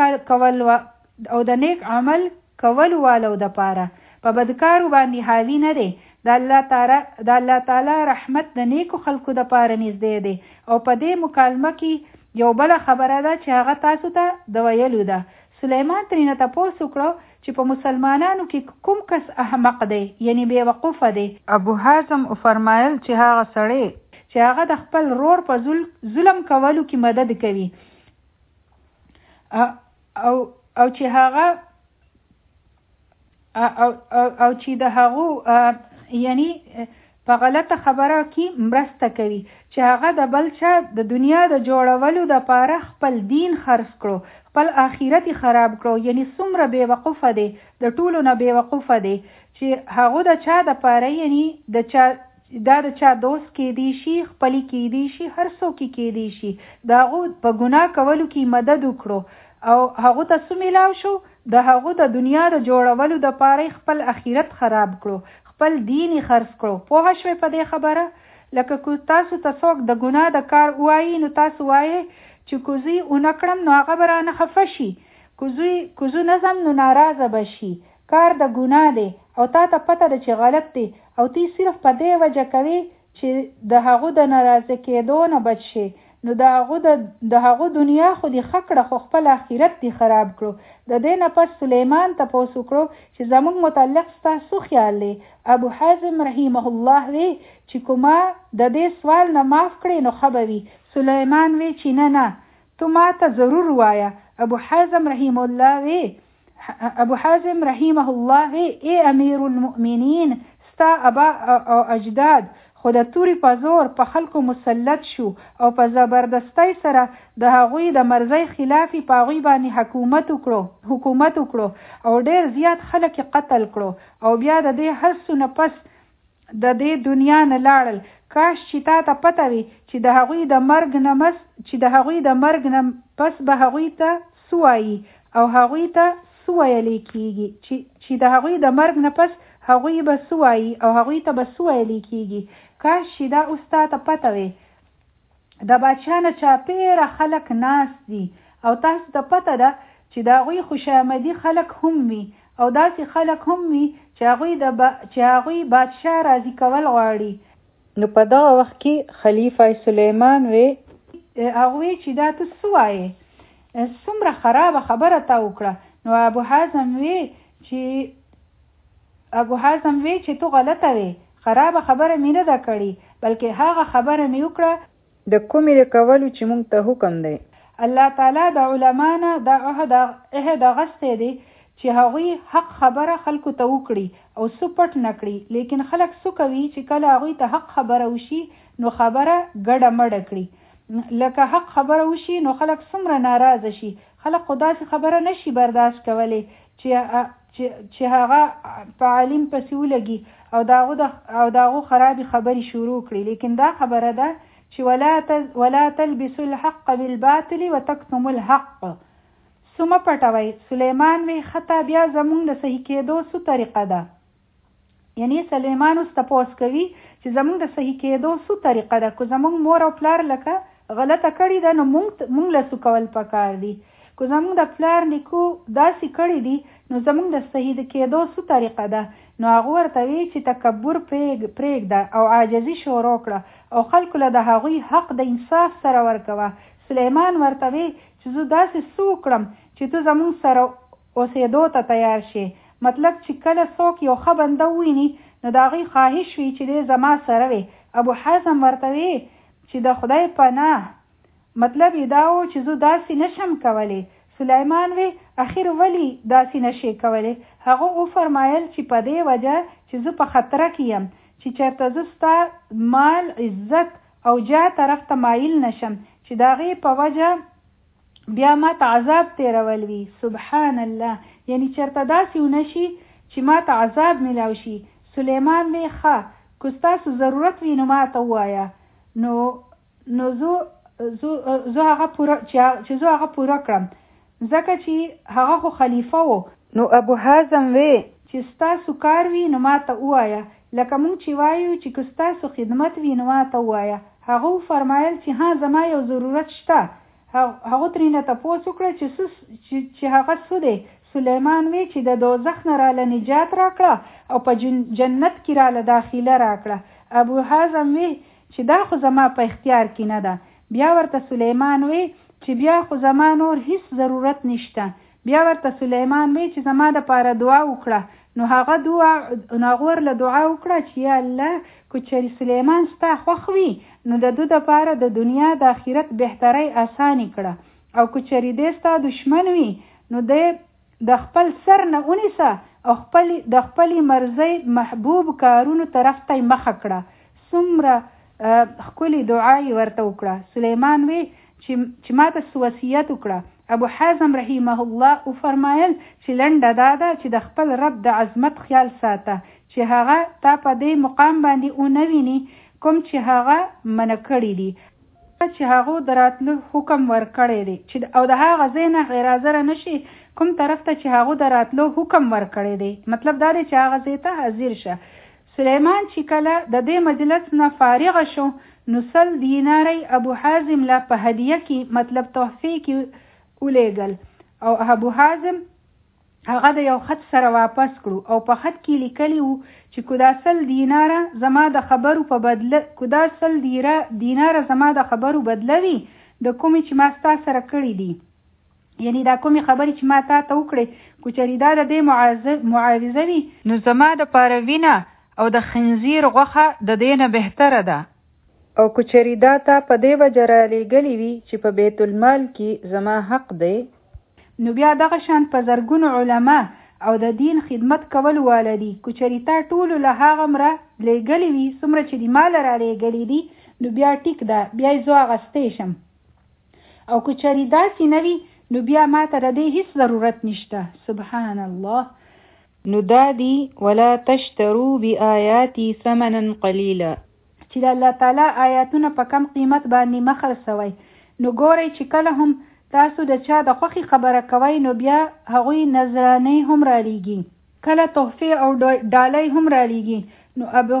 Speaker 1: عمل کول والو د پاره. په بدکارو باندې حاوی نه دی. د الله تعالی رحمت د نیکو خلکو د پاره نږدې دی. او په دې مکالمه کې یو بل خبره ده چې هغه تاسو ته د ویلو ده. سلیمان ترېنه تپوس وکړو چې په مسلمانانو کې کوم کس احمق دی، یعنی بې وقوفه دی. ابو حازم فرمایل چې هغه سړی چې هغه د خپل رور په ظلم کولو کې مدد کوي او چې هغه او چې د هغو یعنی په غلطه خبره کې مرسته کوي چې هغه د بل چا د دنیا د جوړولو دپاره خپل دین خرڅ کړو، خپل آخرت خراب کړو. یعنی څومره بې وقوفه دی، د ټولو نه بې وقوفه دی چې هغه د چا دپاره یعنی د چا دوست کېدی شي، خپلی کېدی شي، هر څوک کېدی شي، د هغه په ګناه کولو کې مدد وکړو او هغه ته څه میلاو شو؟ د هغه د دنیا د جوړولو دپاره خپل آخرت خراب کړو، خپل دین خرڅ کړو. پوه شوي په دې خبره؟ لکه که تاسو ته څوک د ګناه د کار وایي نو تاسو وایي چې کوزی اونه کړم نو هغه به رانه خفه شي، کوزو نظم نو ناراضه به شي، کار د ګناه دی او تا ته پته ده چې غلط دی او تی صرف په دې وجه کوي چې د هغه د ناراضه کېدو نه بچ شي، نو د هغه دنیا خو دی خکړه خو خپل آخرت دی خراب کړو. د دې نه پس سلیمان تپوس وکړو چې زموږ متعلق ستاسو خیال دی؟ ابو حازم رحمه الله وی چې کومه د دې سوال نه معاف کړي نو ښه به وي. سلیمان وی چې نه تو ما ته ضرور وایا. ابو حازم رحمه الله وی ای امیر المؤمنین، ستا ابا او اجداد خو د توري په زور په خلکو مسلط شو او په زبردستی سره د هغوی د مرضی خلافی په هغوی باندې حکومت وکړو او ډیر زیات خلک قتل کړو او بیا د دې هر څه نه پس د دې دنیا نه لاړل. کاش چې تا ته پته وي چې د هغوی د مرګ نه پس به هغوی ته سوایي او هغوی ته سوایلی کیږي، چې د هغوی د مرګ نه پس هغوی به سوایي او هغوی ته به سوایلی کیږي. کاش چې دا اوستا ته پته وي د باچا نه چاپیره خلک ناست دي او تاسو ته پته ده چې د هغوی خوشامدي خلک هم وي او داسې خلک هم وي چې هغوی بادشاه راضي کول غواړي. نو په دغه وخت کې خلیفه سلیمان وی هغوی چې دا ته څه وایې، څومره خرابه خبره تا وکړه. نو ابو حازم وی چې تو غلطه وی، خرابه خبره مې نه ده کړې، بلکې هغه خبره مې وکړه د کومې د کولو چې مونږ ته حکم دی. الله تعالی د علما نه دا عهد اخیستی دی چې هغوی حق خبره خلکو ته وکړي او څه پټ نه کړي، لیکن خلک څه کوي چې کله هغوی ته حق خبره وشي نو خبره ګډه مډه کړي. لکه حق خبره وشي نو خلک څومره ناراضه شي. خلک خو داسې خبره نشي برداشت کولی چې هغه په عالم پسې ولګي او داغو خرابي خبرې شروع کړي. لیکن دا خبره ده چې ولا تلبسوا الحق بالباطل وتكتموا الحق. سمه پټوي. سلیمان وی خطا بیا زمونږ د صحیح کېدو څه طریقه ده؟ یعنی سلیمان اوس تپوس کوي چې زمونږ د صحیح کېدو څه طریقه ده؟ که زمونږ مور او پلار لکه غلطه کړې ده نو مونږ له څه کول پکار دي؟ که زمونږ د پلار نیکو داسې کړي دي نو زمونږ د صحیح کېدو څه طریقه ده؟ نو هغه ورته وی چې تکبر پرېږده او عاجزي شروع کړه او خلکو له د هغوی حق د انصاف سره ورکوه. سلیمان ورته وی چې زه داسې څه وکړم چې ته زمونږ سره اوسېدو ته تیار شي. مطلب چې کله څوک یو ښه بنده وویني نو د هغوی خواهش وي چې دی زما سره وي. ابو حازم ورته وی چې د خدای پناه، مطلب یې دا و چې زه داسې نشم کولی. سلیمان وی اخر ولی داسې نشي کولی؟ هغه وفرمایل چې په دې وجه چې زه په خطره کې یم، چې چېرته زه ستا مال، عزت او جاه طرف ته مایل نشم چې د هغې په وجه بیا ما ته عذاب تیرول وي. سبحان الله. یعنی چېرته داسې ونشي چې ما ته عذاب میلاو شي. سلیمان وی ښه که ستاسو ضرورت وي نو ما ته ووایه، نو زه هغه پوره کړم، ځکه چې هغه خو خلیفه و. نو ابو حازم وی چې ستاسو کار وي نو ما ته ووایه، لکه مونږ چې وایو چې که ستاسو خدمت وي نو ما ته ووایه. هغه فرمایل چې ها زما یو ضرورت شته. هغه ترېنه تپوس وکړه چې هغه څه دی؟ سلیمان وی چې د دوزخ نه راله نجات راکړه او په جنت کې راله داخله راکړه. ابو حازم وی چې دا خو زما په اختیار کې نه ده. بیا ورته سلیمان وی چې بیا خو زما نور هیڅ ضرورت نشته. بیا ورته سلیمان وی چې زما دپاره دعا وکړه. نو هغه ورله دعا وکړه چې یا الله که چېرې سلیمان ستا خوښ وي نو د ده دپاره د دنیا د آخرت بهترۍ اسانې کړه، او که چېرې دی ستا دشمن وي نو دی د خپل سر نه ونیسه او د خپلې مرضۍ محبوب کارونو طرف ته یې مخه کړه. څومره ښکلې دعا یې ورته وکړه. سلیمان وی چې ما ته وصیت وکړه. ابو حازم رحمه الله وفرمایل چې لنډه دا ده چې د خپل رب د عظمت خیال ساته چې هغه تا په دې مقام باندې ونه ویني کوم چې هغه منع کړي دي، چې هغه د راتلو حکم ورکړی دی، چې او د هغه ځای نه غیر حاضر نشي کوم طرف ته چې هغه د راتلو حکم ورکړی دی. مطلب دا دی چې هغه ځای ته حاضر شه. سلیمان چې کله د دې مجلس نه فارغ شو نو 100 دیناری ابو حازم لا په هدیه کې مطلب تحفې کې ولیږل او ابو حازم هغه د یو خط سره واپس کړو او په خط کې لیکلی وو چې کدا 100 دیناره زما د خبرو په بدله کدا 100 دیناره زما د خبرو بدلوي د کومې چې ما ستا سره کړی دي، یعنی دا کومې خبرې چې ما تا ته وکړې کوچري دا د دې معاوضه وي نو زما د پاره وینه او د خنزیر غوښه د دې نه بهتره ده، او کوچري دا ته په دې وجه رالیږلي وي چې په بیت المال کې زما حق دی. نو بیا دغه شان په زرګونو علما او د دین خدمت کول واله دي. کوچري تا ټولو له هغه مره لیږلي وي څومره چې د مال را لیږلي دي نو بیا ټیک ده، بیا یې زه اخیستی شم. او کوچري داسې نه وي نو بیا ما ته د دې هیڅ ضرورت نشته. سبحان الله. نو دا دی ولا تشترو بآیاتی ثمنا قلیلا، چې د الله تعالی آیاتونه په کم قیمت باندې مه خرڅوئ. نو ګورئ چې کله هم تاسو د چا د خوښې خبره کوئ نو بیا هغوی نذرانۍ هم رالیږي، کله تحفې او ډالۍ هم رالیږي. نو ابو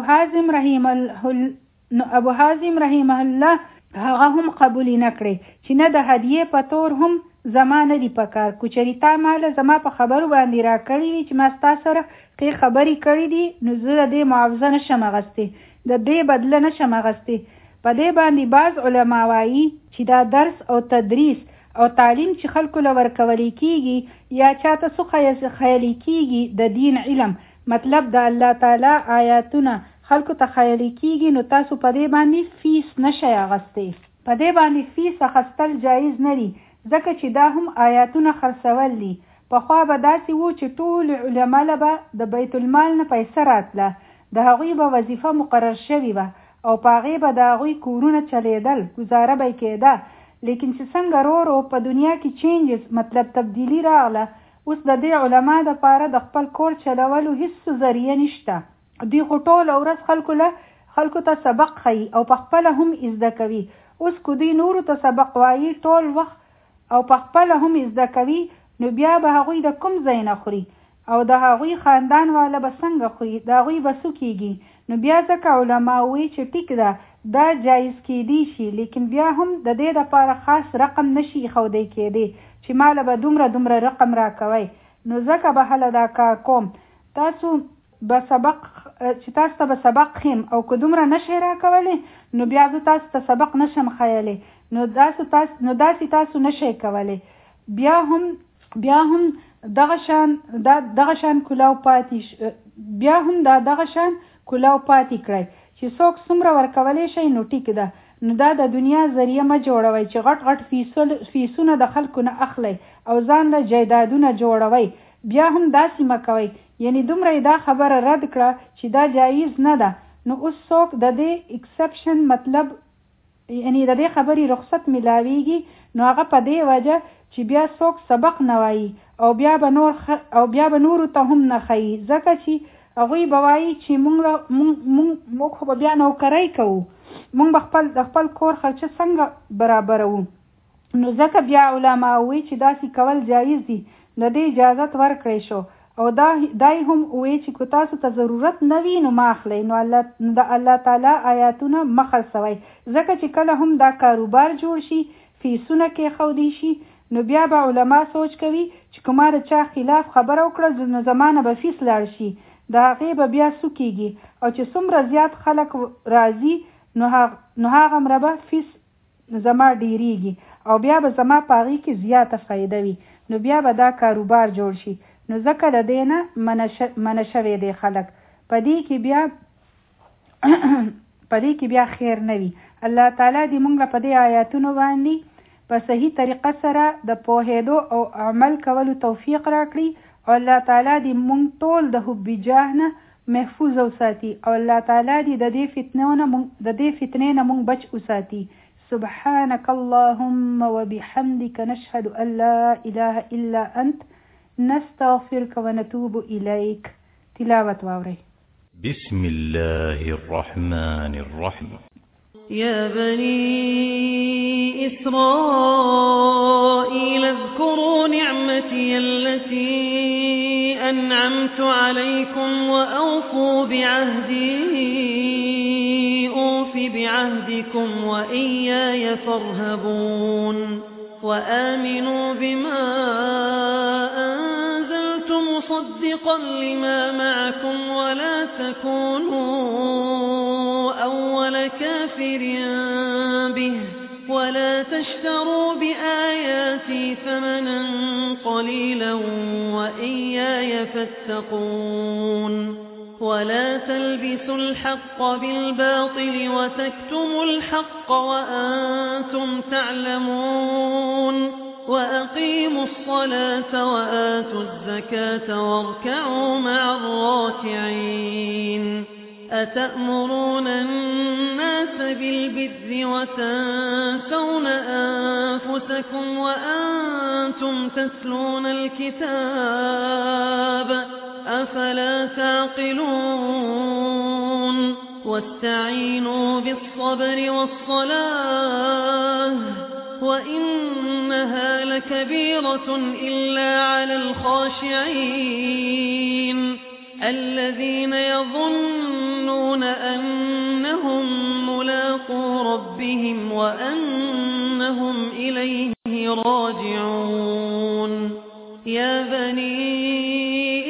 Speaker 1: حازم رحمه الله هغه هم قبول نه کړي چې نه د هدیې په تور هم زما نه دی پکار. کوچري تا ماله زما په خبرو باندې را کړی وي چې ما ستا سره ښې خبرې کړې دي نو زه د دې معاوضه نشم اخیستی، د دې بدله نشم اخیستی. په دې باندې بعض علما وایي چې دا درس او تدریس او تعلیم چې خلکو له ورکولی کیږي یا چاته څه خیالي کیږي د دین علم، مطلب د الله تعالی آیاتونه خلکو ته خیالي کیږي نو تاسو په دې باندې فیس نشئ اخیستی. په دې باندې فیس اخیستل جایز نه دي ځکه چې دا هم آیاتونه خرڅول دي. پخوا به داسې وو چې ټول علما له به د بیت المال نه پیسې راتله، د هغوی به وظیفه مقرر شوې وه او په هغې به د هغوی کورونه چلیدل، ګزاره به یې کېده. لیکن چې څنګه ورو په دنیا کې چینجز مطلب تبدیلی راغله، اوس د دې علما دپاره د خپل کور چلولو هیڅ ذریعه نشته. دوی خو ټوله ورځ خلکو ته سبق ښیي او په خپله هم زده کوي. اوس که دوی نورو ته سبق وایي ټول وخت او په خپله هم زده کوي نو بیا به هغوی د کوم ځای نه خوري او د هغوی خاندان والا به څنګه خوري، د هغوی به څه کېږي. نو بیا ځکه علما وایي چې ټیک ده دا جایز کېدی شي، لیکن بیا هم د دې دپاره خاص رقم نشي ایښودی کېدی چې ماله به دومره رقم راکوئ. نو ځکه به هله دا کار کوم تاسو به سبق چې تاسو ته به سبق خیم او که دومره نشئ راکولی نو بیا زه تاسو ته سبق نشم ښیلی، نو داسې تاسو نشئ کولی. بیا هم دغه شان کلاو پاتې کړئ چې څوک څومره ورکولی شئ نو ټیک ده. نو دا د دنیا ذریعه مه جوړوئ چې غټ فیسونه د خلکو نه اخلئ او ځان له جایدادونه جوړوئ. بیا هم داسې مه کوئ، یعنی دومره دا خبره رد کړه چې دا جایز نه ده. نو اوس څوک د دې اکسپشن مطلب یعنی د دې خبرې رخصت ملاویږي نو هغه په دې وجه چې بیا څوک سبق نه وایي او بیا به نورو ته هم نه ښیي، ځکه چې هغوی به وایي چې موږ خو به بیا نوکرۍ کوو، موږ به د خپل کور خرچه څنګه برابروو. نو ځکه بیا علما وایي چې داسې کول جایز دي، د دې اجازت ورکړی شو. او دای هم وایي چې که تاسو ته ضرورت نه وي نو ما اخلئ، نو د الله تعالی آیاتونه مه خرڅوئ، ځکه چې کله هم دا کاروبار جوړ شي فیسونه کېښودی شي نو بیا به علما سوچ کوي چې که ما د چا خلاف خبره وکړه نو زما نه به فیس لاړ شي، د هغې به بیا څه کېږي او چې څومره زیات خلک راځي نو هغه مره به فیس زما ډیریږي او بیا به زما په هغې کې زیاته فایده وي، نو بیا به دا کاروبار جوړ شي. نو ځکه د دې نه منع شوی دی خلک، په دې کې بیا خیر نه وي. الله تعالی دې موږ په دې آیاتونو باندې په صحیح طریقه سره د پوهېدو او عمل کولو توفیق راکړي، او الله تعالی دې مونږ ټول د حب جاه نه محفوظ وساتي، او الله تعالی دې د دې فتنې نه مونږ بچ وساتي. سبحانك اللهم وبحمدك نشهد أن لا إله إلا أنت نستغفرك ونتوب إليك. تلاوة واوري.
Speaker 2: بسم الله الرحمن الرحيم.
Speaker 3: يا بني إسرائيل اذكروا نعمتي التي أنعمت عليكم وأوفوا بعهدي أوف بعهدكم وإياي فارهبون. وآمنوا بما أنزلت مصدقا لما معكم ولا تكونوا أول كافر به ولا تشتروا بآياتي ثمنا قليلا وإياي فاتقون. ولا تلبسوا الحق بالباطل وتكتموا الحق وأنتم تعلمون. وأقيموا الصلاة وآتوا الزكاة واركعوا مع الراكعين. أتأمرون الناس بالبر وتنسون أنفسكم وأنتم تتلون الكتاب أفلا تعقلون. واستعينوا بالصبر والصلاة وإنها لكبيرة إلا على الخاشعين الذين يظنون أنهم ملاقو ربهم وأنهم إليه راجعون. يا بني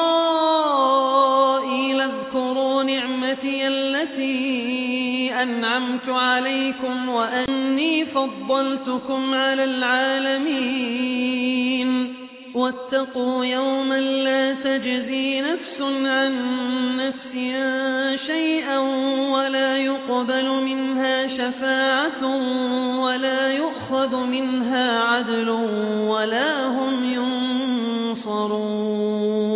Speaker 3: إسرائيل اذكروا نعمتي التي أنعمت عليكم وأني فضلتكم على العالمين. واتقوا يوما لا تجزي نفس عن نفس شيئا ولا يقبل منها شفاعة ولا يؤخذ منها عدل ولا هم ينصرون.